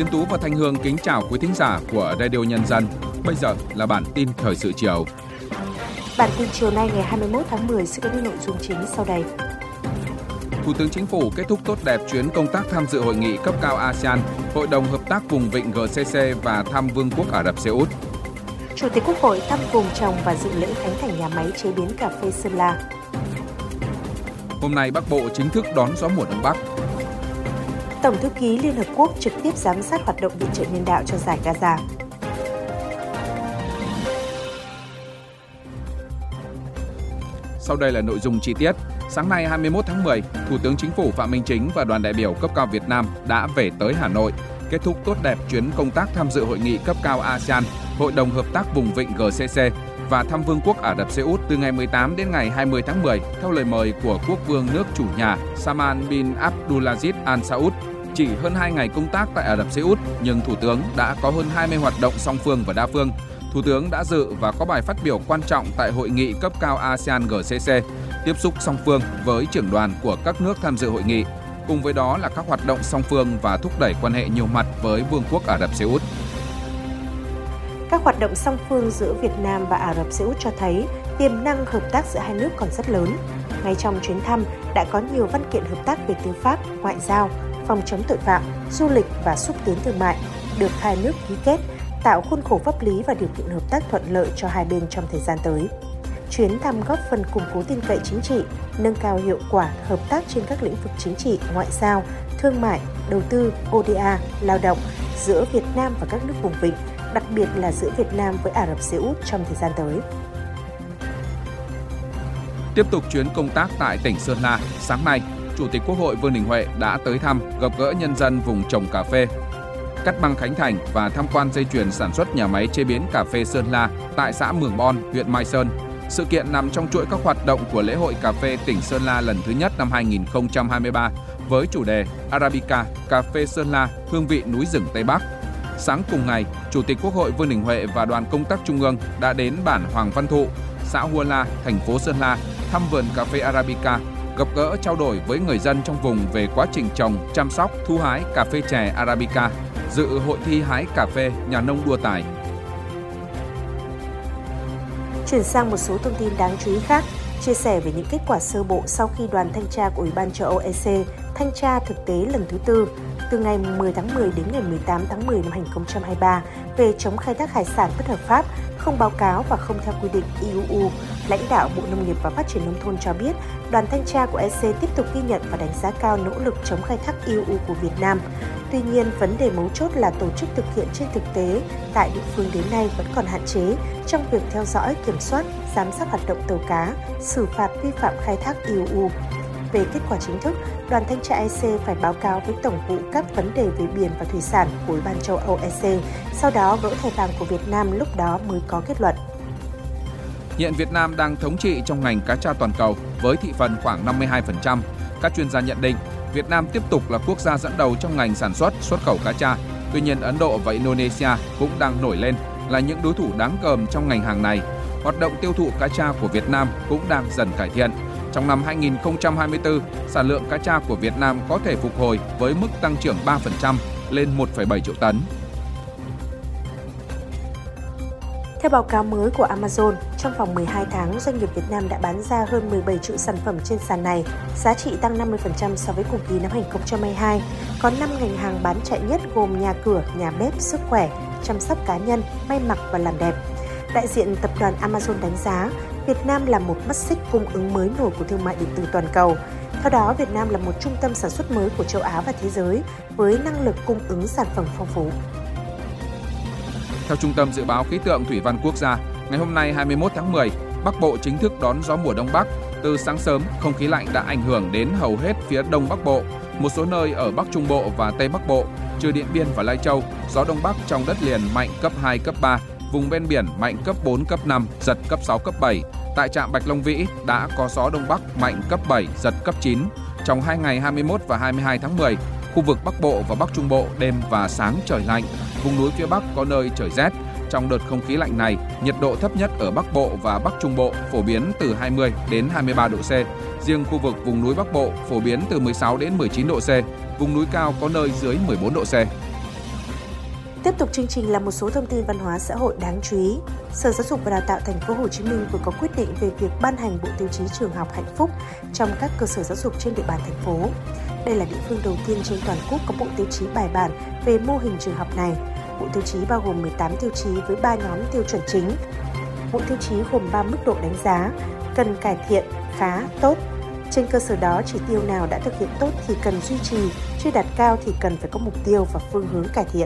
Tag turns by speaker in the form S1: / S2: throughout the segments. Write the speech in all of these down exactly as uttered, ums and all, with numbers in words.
S1: Tiến Tú và Thanh Hương kính chào quý thính giả của Radio Nhân dân. Bây giờ là bản tin thời sự chiều.
S2: Bản tin chiều nay ngày hai mươi mốt tháng mười sẽ có những nội dung chính sau đây.
S1: Thủ tướng Chính phủ kết thúc tốt đẹp chuyến công tác tham dự hội nghị cấp cao a sê an, Hội đồng Hợp tác Vùng Vịnh giê xê xê và thăm Vương quốc Ả Rập Xê Út.
S2: Chủ tịch Quốc hội thăm vùng trồng và dự lễ khánh thành nhà máy chế biến cà phê Sơn La.
S1: Hôm nay Bắc Bộ chính thức đón gió mùa Đông Bắc.
S2: Tổng thư ký Liên Hợp Quốc trực tiếp giám sát hoạt động viện trợ nhân đạo cho giải Gaza.
S1: Sau đây là nội dung chi tiết. Sáng nay hai mươi mốt tháng mười, Thủ tướng Chính phủ Phạm Minh Chính và đoàn đại biểu cấp cao Việt Nam đã về tới Hà Nội, kết thúc tốt đẹp chuyến công tác tham dự hội nghị cấp cao a sê an, Hội đồng Hợp tác Vùng Vịnh giê xê xê và thăm Vương quốc Ả Rập Xê Út từ ngày mười tám đến ngày hai mươi tháng mười theo lời mời của Quốc vương nước chủ nhà Salman bin Abdulaziz Al Saud. Chỉ hơn hai ngày công tác tại Ả Rập Xê Út, nhưng Thủ tướng đã có hơn hai mươi hoạt động song phương và đa phương. Thủ tướng đã dự và có bài phát biểu quan trọng tại hội nghị cấp cao a sê an giê xê xê, tiếp xúc song phương với trưởng đoàn của các nước tham dự hội nghị. Cùng với đó là các hoạt động song phương và thúc đẩy quan hệ nhiều mặt với Vương quốc Ả Rập Xê Út.
S2: Các hoạt động song phương giữa Việt Nam và Ả Rập Xê Út cho thấy tiềm năng hợp tác giữa hai nước còn rất lớn. Ngay trong chuyến thăm đã có nhiều văn kiện hợp tác về tư pháp, ngoại giao, phòng chống tội phạm, du lịch và xúc tiến thương mại được hai nước ký kết, tạo khuôn khổ pháp lý và điều kiện hợp tác thuận lợi cho hai bên trong thời gian tới. Chuyến thăm góp phần củng cố tin cậy chính trị, nâng cao hiệu quả hợp tác trên các lĩnh vực chính trị, ngoại giao, thương mại, đầu tư, ô đê a, lao động giữa Việt Nam và các nước vùng vịnh, đặc biệt là giữa Việt Nam với Ả Rập Xê Út trong thời gian tới.
S1: Tiếp tục chuyến công tác tại tỉnh Sơn La, sáng nay, Chủ tịch Quốc hội Vương Đình Huệ đã tới thăm, gặp gỡ nhân dân vùng trồng cà phê, cắt băng khánh thành và tham quan dây chuyền sản xuất nhà máy chế biến cà phê Sơn La tại xã Mường Bon, huyện Mai Sơn. Sự kiện nằm trong chuỗi các hoạt động của lễ hội cà phê tỉnh Sơn La lần thứ nhất năm hai nghìn không trăm hai mươi ba với chủ đề Arabica, cà phê Sơn La, hương vị núi rừng Tây Bắc. Sáng cùng ngày, Chủ tịch Quốc hội Vương Đình Huệ và đoàn công tác trung ương đã đến bản Hoàng Văn Thụ, xã Hua La, thành phố Sơn La, thăm vườn cà phê Arabica, gặp gỡ trao đổi với người dân trong vùng về quá trình trồng, chăm sóc, thu hái cà phê chè Arabica, dự hội thi hái cà phê nhà nông đua tài.
S2: Chuyển sang một số thông tin đáng chú ý khác, chia sẻ về những kết quả sơ bộ sau khi đoàn thanh tra của Ủy ban châu Âu e xê thanh tra thực tế lần thứ tư từ ngày mười tháng mười đến ngày mười tám tháng mười năm hai nghìn không trăm hai mươi ba về chống khai thác hải sản bất hợp pháp, không báo cáo và không theo quy định e u. Lãnh đạo Bộ Nông nghiệp và Phát triển Nông thôn cho biết, đoàn thanh tra của e xê tiếp tục ghi nhận và đánh giá cao nỗ lực chống khai thác e u của Việt Nam. Tuy nhiên, vấn đề mấu chốt là tổ chức thực hiện trên thực tế tại địa phương đến nay vẫn còn hạn chế trong việc theo dõi, kiểm soát, giám sát hoạt động tàu cá, xử phạt vi phạm khai thác e u. Về kết quả chính thức, đoàn thanh tra e xê phải báo cáo với Tổng vụ các vấn đề về biển và thủy sản của Ủy ban châu Âu e xê, sau đó gỡ thẻ vàng của Việt Nam, lúc đó mới có kết luận.
S1: Hiện Việt Nam đang thống trị trong ngành cá tra toàn cầu với thị phần khoảng năm mươi hai phần trăm. Các chuyên gia nhận định, Việt Nam tiếp tục là quốc gia dẫn đầu trong ngành sản xuất, xuất khẩu cá tra. Tuy nhiên, Ấn Độ và Indonesia cũng đang nổi lên là những đối thủ đáng gờm trong ngành hàng này. Hoạt động tiêu thụ cá tra của Việt Nam cũng đang dần cải thiện. Trong năm hai nghìn không trăm hai mươi tư, sản lượng cá tra của Việt Nam có thể phục hồi với mức tăng trưởng ba phần trăm lên một phẩy bảy triệu tấn.
S2: Theo báo cáo mới của Amazon, trong vòng mười hai tháng, doanh nghiệp Việt Nam đã bán ra hơn mười bảy triệu sản phẩm trên sàn này, giá trị tăng năm mươi phần trăm so với cùng kỳ năm hai nghìn không trăm hai mươi hai. Có năm ngành hàng bán chạy nhất gồm nhà cửa, nhà bếp, sức khỏe, chăm sóc cá nhân, may mặc và làm đẹp. Đại diện tập đoàn Amazon đánh giá, Việt Nam là một mắt xích cung ứng mới nổi của thương mại điện tử toàn cầu. Theo đó, Việt Nam là một trung tâm sản xuất mới của châu Á và thế giới, với năng lực cung ứng sản phẩm phong phú.
S1: Theo Trung tâm Dự báo Khí tượng Thủy văn Quốc gia, ngày hôm nay hai mươi mốt tháng mười, Bắc Bộ chính thức đón gió mùa Đông Bắc. Từ sáng sớm, không khí lạnh đã ảnh hưởng đến hầu hết phía Đông Bắc Bộ. Một số nơi ở Bắc Trung Bộ và Tây Bắc Bộ, trừ Điện Biên và Lai Châu, gió Đông Bắc trong đất liền mạnh cấp hai, cấp ba, vùng ven biển mạnh cấp bốn, cấp năm, giật cấp sáu, cấp bảy. Tại trạm Bạch Long Vĩ đã có gió Đông Bắc mạnh cấp bảy, giật cấp chín. Trong hai ngày hai mươi mốt và hai mươi hai tháng mười, khu vực Bắc Bộ và Bắc Trung Bộ đêm và sáng trời lạnh, vùng núi phía Bắc có nơi trời rét. Trong đợt không khí lạnh này, nhiệt độ thấp nhất ở Bắc Bộ và Bắc Trung Bộ phổ biến từ hai mươi đến hai mươi ba độ C. Riêng khu vực vùng núi Bắc Bộ phổ biến từ mười sáu đến mười chín độ C, vùng núi cao có nơi dưới mười bốn độ C.
S2: Tiếp tục chương trình là một số thông tin văn hóa xã hội đáng chú ý. Sở Giáo dục và Đào tạo Thành phố Hồ Chí Minh vừa có quyết định về việc ban hành bộ tiêu chí trường học hạnh phúc trong các cơ sở giáo dục trên địa bàn thành phố. Đây là địa phương đầu tiên trên toàn quốc có bộ tiêu chí bài bản về mô hình trường học này. Bộ tiêu chí bao gồm mười tám tiêu chí với ba nhóm tiêu chuẩn chính. Bộ tiêu chí gồm ba mức độ đánh giá: cần cải thiện, khá, tốt. Trên cơ sở đó, chỉ tiêu nào đã thực hiện tốt thì cần duy trì, chưa đạt cao thì cần phải có mục tiêu và phương hướng cải thiện.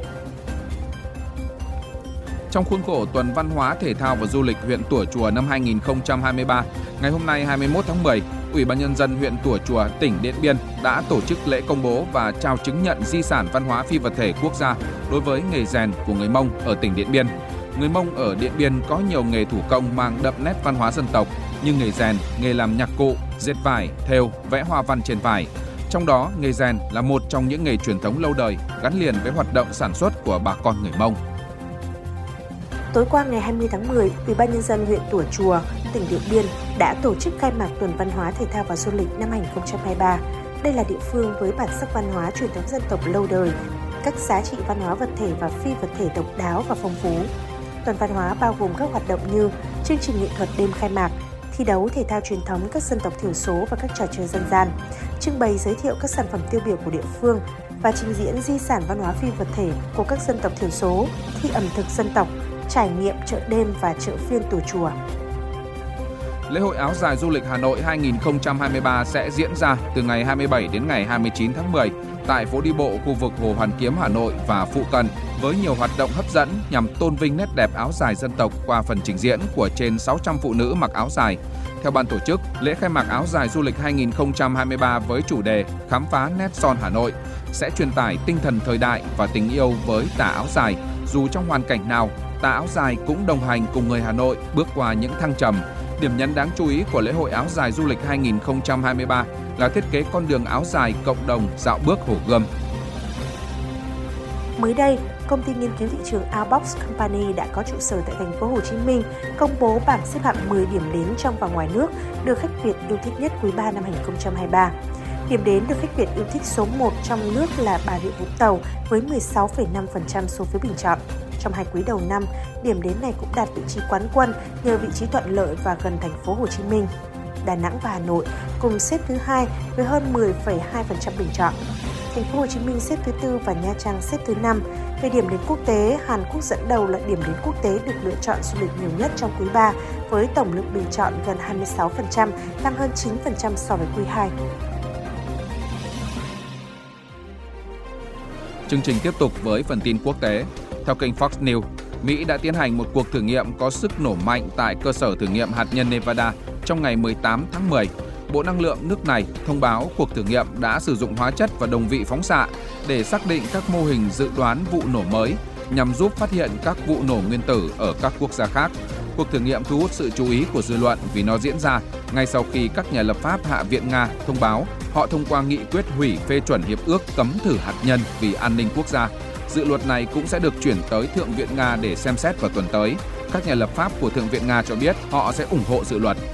S1: Trong khuôn khổ Tuần Văn hóa, Thể thao và Du lịch huyện Tủa Chùa năm hai nghìn không trăm hai mươi ba, ngày hôm nay hai mươi mốt tháng mười, Ủy ban Nhân dân huyện Tủa Chùa, tỉnh Điện Biên đã tổ chức lễ công bố và trao chứng nhận di sản văn hóa phi vật thể quốc gia đối với nghề rèn của người Mông ở tỉnh Điện Biên. Người Mông ở Điện Biên có nhiều nghề thủ công mang đậm nét văn hóa dân tộc như nghề rèn, nghề làm nhạc cụ, dệt vải, thêu, vẽ hoa văn trên vải. Trong đó, nghề rèn là một trong những nghề truyền thống lâu đời gắn liền với hoạt động sản xuất của bà con người Mông.
S2: Tối qua ngày hai mươi tháng mười, Ủy ban Nhân dân huyện Tủa Chùa, tỉnh Điện Biên đã tổ chức khai mạc Tuần Văn hóa, Thể thao và Du lịch năm hai nghìn không trăm hai mươi ba. Đây là địa phương với bản sắc văn hóa truyền thống dân tộc lâu đời, các giá trị văn hóa vật thể và phi vật thể độc đáo và phong phú. Tuần Văn hóa bao gồm các hoạt động như chương trình nghệ thuật đêm khai mạc, thi đấu thể thao truyền thống các dân tộc thiểu số và các trò chơi dân gian, trưng bày giới thiệu các sản phẩm tiêu biểu của địa phương và trình diễn di sản văn hóa phi vật thể của các dân tộc thiểu số, thi ẩm thực dân tộc, trải nghiệm chợ đêm và chợ phiên Tủa Chùa.
S1: Lễ hội áo dài du lịch Hà Nội hai nghìn không trăm hai mươi ba sẽ diễn ra từ ngày hai mươi bảy đến ngày hai mươi chín tháng mười tại phố đi bộ khu vực Hồ Hoàn Kiếm Hà Nội và phụ cận với nhiều hoạt động hấp dẫn nhằm tôn vinh nét đẹp áo dài dân tộc qua phần trình diễn của trên sáu trăm phụ nữ mặc áo dài. Theo ban tổ chức, lễ khai mạc áo dài du lịch hai nghìn không trăm hai mươi ba với chủ đề Khám phá nét son Hà Nội sẽ truyền tải tinh thần thời đại và tình yêu với tà áo dài. Dù trong hoàn cảnh nào, tà áo dài cũng đồng hành cùng người Hà Nội bước qua những thăng trầm. Điểm nhấn đáng chú ý của lễ hội áo dài du lịch hai nghìn không trăm hai mươi ba là thiết kế con đường áo dài cộng đồng dạo bước Hồ Gươm.
S2: Mới đây, công ty nghiên cứu thị trường Outbox Company đã có trụ sở tại thành phố Hồ Chí Minh công bố bảng xếp hạng mười điểm đến trong và ngoài nước được khách Việt yêu thích nhất quý ba năm hai nghìn không trăm hai mươi ba. Điểm đến được khách Việt yêu thích số một trong nước là Bà Rịa Vũng Tàu với mười sáu phẩy năm phần trăm số phiếu bình chọn. Trong hai quý đầu năm, điểm đến này cũng đạt vị trí quán quân nhờ vị trí thuận lợi và gần thành phố Hồ Chí Minh. Đà Nẵng và Hà Nội cùng xếp thứ hai với hơn mười phẩy hai phần trăm bình chọn. Thành phố Hồ Chí Minh xếp thứ tư và Nha Trang xếp thứ năm. Về điểm đến quốc tế, Hàn Quốc dẫn đầu là điểm đến quốc tế được lựa chọn du lịch nhiều nhất trong quý ba với tổng lượng bình chọn gần hai mươi sáu phần trăm, tăng hơn chín phần trăm so với quý hai.
S1: Chương trình tiếp tục với phần tin quốc tế. Theo kênh Fox News, Mỹ đã tiến hành một cuộc thử nghiệm có sức nổ mạnh tại cơ sở thử nghiệm hạt nhân Nevada trong ngày mười tám tháng mười. Bộ Năng lượng nước này thông báo cuộc thử nghiệm đã sử dụng hóa chất và đồng vị phóng xạ để xác định các mô hình dự đoán vụ nổ mới nhằm giúp phát hiện các vụ nổ nguyên tử ở các quốc gia khác. Cuộc thử nghiệm thu hút sự chú ý của dư luận vì nó diễn ra ngay sau khi các nhà lập pháp Hạ viện Nga thông báo họ thông qua nghị quyết hủy phê chuẩn hiệp ước cấm thử hạt nhân vì an ninh quốc gia. Dự luật này cũng sẽ được chuyển tới Thượng viện Nga để xem xét vào tuần tới. Các nhà lập pháp của Thượng viện Nga cho biết họ sẽ ủng hộ dự luật.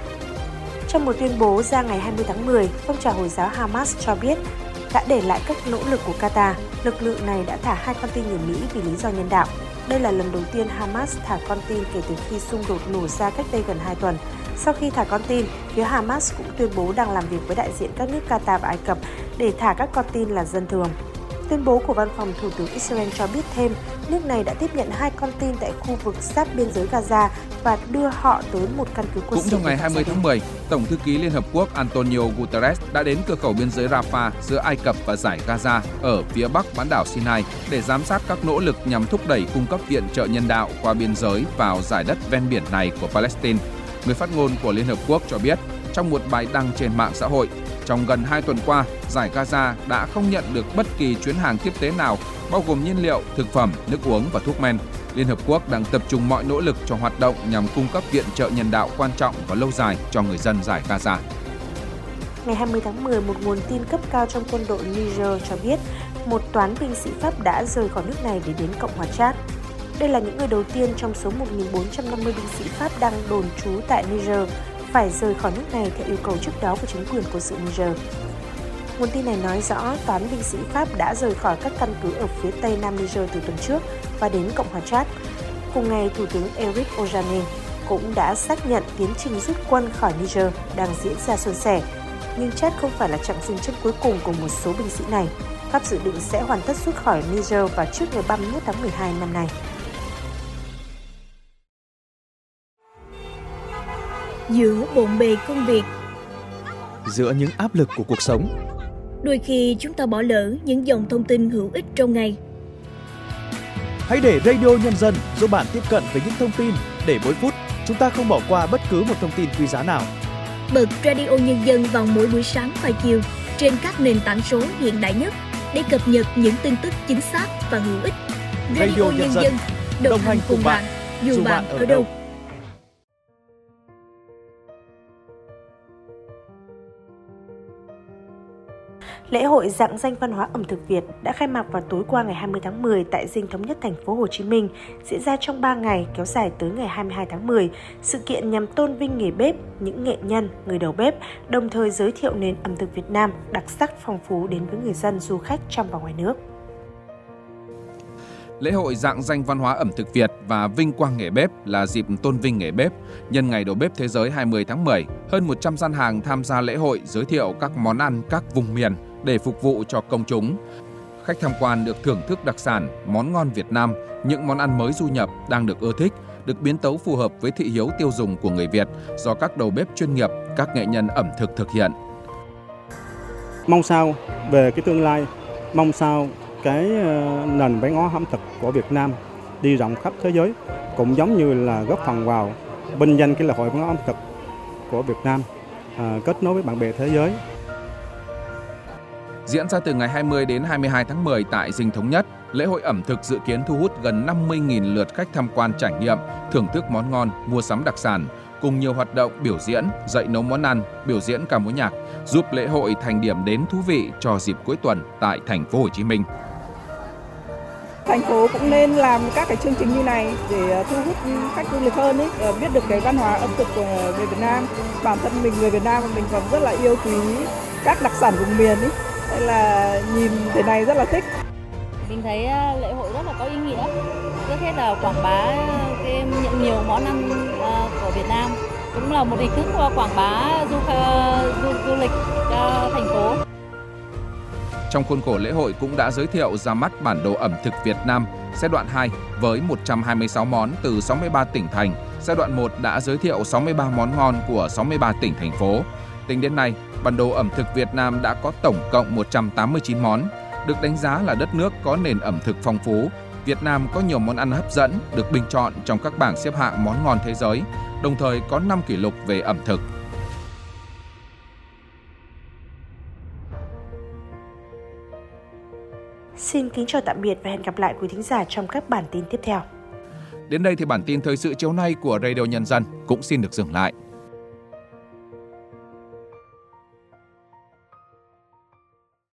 S2: Trong một tuyên bố ra ngày hai mươi tháng mười, phong trào Hồi giáo Hamas cho biết đã để lại các nỗ lực của Qatar. Lực lượng này đã thả hai con tin người Mỹ vì lý do nhân đạo. Đây là lần đầu tiên Hamas thả con tin kể từ khi xung đột nổ ra cách đây gần hai tuần. Sau khi thả con tin, phía Hamas cũng tuyên bố đang làm việc với đại diện các nước Qatar và Ai Cập để thả các con tin là dân thường. Tuyên bố của Văn phòng Thủ tướng Israel cho biết thêm, nước này đã tiếp nhận hai con tin tại khu vực giáp biên giới Gaza và đưa họ tới một căn cứ quân sự.
S1: Cũng trong ngày hai mươi tháng mười, Tổng thư ký Liên Hợp Quốc Antonio Guterres đã đến cửa khẩu biên giới Rafah giữa Ai Cập và dải Gaza ở phía bắc bán đảo Sinai để giám sát các nỗ lực nhằm thúc đẩy cung cấp viện trợ nhân đạo qua biên giới vào dải đất ven biển này của Palestine. Người phát ngôn của Liên Hợp Quốc cho biết trong một bài đăng trên mạng xã hội, trong gần hai tuần qua, dải Gaza đã không nhận được bất kỳ chuyến hàng tiếp tế nào, bao gồm nhiên liệu, thực phẩm, nước uống và thuốc men. Liên Hợp Quốc đang tập trung mọi nỗ lực cho hoạt động nhằm cung cấp viện trợ nhân đạo quan trọng và lâu dài cho người dân dải Gaza.
S2: Ngày hai mươi tháng mười, một nguồn tin cấp cao trong quân đội Niger cho biết một toán binh sĩ Pháp đã rời khỏi nước này để đến Cộng hòa Chad. Đây là những người đầu tiên trong số một nghìn bốn trăm năm mươi binh sĩ Pháp đang đồn trú tại Niger phải rời khỏi nước này theo yêu cầu trước đó của chính quyền quân sự Niger. Nguồn tin này nói rõ toán binh sĩ Pháp đã rời khỏi các căn cứ ở phía tây nam Niger từ tuần trước và đến Cộng hòa Chad. Cùng ngày, Thủ tướng Eric Ojane cũng đã xác nhận tiến trình rút quân khỏi Niger đang diễn ra suôn sẻ. Nhưng Chad không phải là chặng dừng chân cuối cùng của một số binh sĩ này. Pháp dự định sẽ hoàn tất rút khỏi Niger vào trước ngày ba mươi mốt tháng mười hai năm nay.
S3: Giữa bộn bề công việc,
S4: giữa những áp lực của cuộc sống,
S3: đôi khi chúng ta bỏ lỡ những dòng thông tin hữu ích trong ngày.
S4: Hãy để Radio Nhân dân giúp bạn tiếp cận với những thông tin để mỗi phút chúng ta không bỏ qua bất cứ một thông tin quý giá nào.
S3: Bật Radio Nhân dân vào mỗi buổi sáng và chiều trên các nền tảng số hiện đại nhất để cập nhật những tin tức chính xác và hữu ích. Radio, Radio Nhân dân, đồng, đồng hành cùng bạn, dù bạn, bạn ở đâu. đâu.
S2: Lễ hội rạng danh văn hóa ẩm thực Việt đã khai mạc vào tối qua ngày hai mươi tháng mười tại Dinh Thống Nhất thành phố Hồ Chí Minh, diễn ra trong ba ngày kéo dài tới ngày hai mươi hai tháng mười. Sự kiện nhằm tôn vinh nghề bếp, những nghệ nhân, người đầu bếp, đồng thời giới thiệu nền ẩm thực Việt Nam đặc sắc phong phú đến với người dân, du khách trong và ngoài nước.
S1: Lễ hội rạng danh văn hóa ẩm thực Việt và vinh quang nghề bếp là dịp tôn vinh nghề bếp. Nhân ngày đầu bếp thế giới hai mươi tháng mười, hơn một trăm gian hàng tham gia lễ hội giới thiệu các món ăn các vùng miền để phục vụ cho công chúng. Khách tham quan được thưởng thức đặc sản, món ngon Việt Nam, những món ăn mới du nhập đang được ưa thích, được biến tấu phù hợp với thị hiếu tiêu dùng của người Việt do các đầu bếp chuyên nghiệp, các nghệ nhân ẩm thực thực hiện.
S5: Mong sao về cái tương lai, mong sao cái nền văn hóa ẩm thực của Việt Nam đi rộng khắp thế giới, cũng giống như là góp phần vào vinh danh cái lễ hội văn hóa ẩm thực của Việt Nam, à, kết nối với bạn bè thế giới.
S1: Diễn ra từ ngày hai mươi đến hai mươi hai tháng mười tại Dinh Thống Nhất, lễ hội ẩm thực dự kiến thu hút gần năm mươi nghìn lượt khách tham quan trải nghiệm, thưởng thức món ngon, mua sắm đặc sản, cùng nhiều hoạt động biểu diễn, dạy nấu món ăn, biểu diễn ca mối nhạc, giúp lễ hội thành điểm đến thú vị cho dịp cuối tuần tại thành phố Hồ Chí Minh.
S6: Thành phố cũng nên làm các cái chương trình như này để thu hút khách du lịch hơn ấy, biết được cái văn hóa ẩm thực của người Việt Nam. Bản thân mình người Việt Nam mình còn rất là yêu quý các đặc sản vùng miền ấy, nên là nhìn thế này rất là thích.
S7: Mình thấy lễ hội rất là có ý nghĩa. Trước hết là quảng bá cái nhiều món ăn của Việt Nam, cũng là một hình thức quảng bá du, du, du lịch cho thành phố.
S1: Trong khuôn khổ lễ hội cũng đã giới thiệu ra mắt bản đồ ẩm thực Việt Nam giai đoạn hai với một trăm hai mươi sáu món từ sáu mươi ba tỉnh thành. Giai đoạn một đã giới thiệu sáu mươi ba món ngon của sáu mươi ba tỉnh thành phố. Tính đến nay, bản đồ ẩm thực Việt Nam đã có tổng cộng một trăm tám mươi chín món. Được đánh giá là đất nước có nền ẩm thực phong phú, Việt Nam có nhiều món ăn hấp dẫn được bình chọn trong các bảng xếp hạng món ngon thế giới, đồng thời có năm kỷ lục về ẩm thực.
S2: Xin kính chào tạm biệt và hẹn gặp lại quý thính giả trong các bản tin tiếp theo.
S1: Đến đây thì bản tin thời sự chiều nay của Radio Nhân dân cũng xin được dừng lại.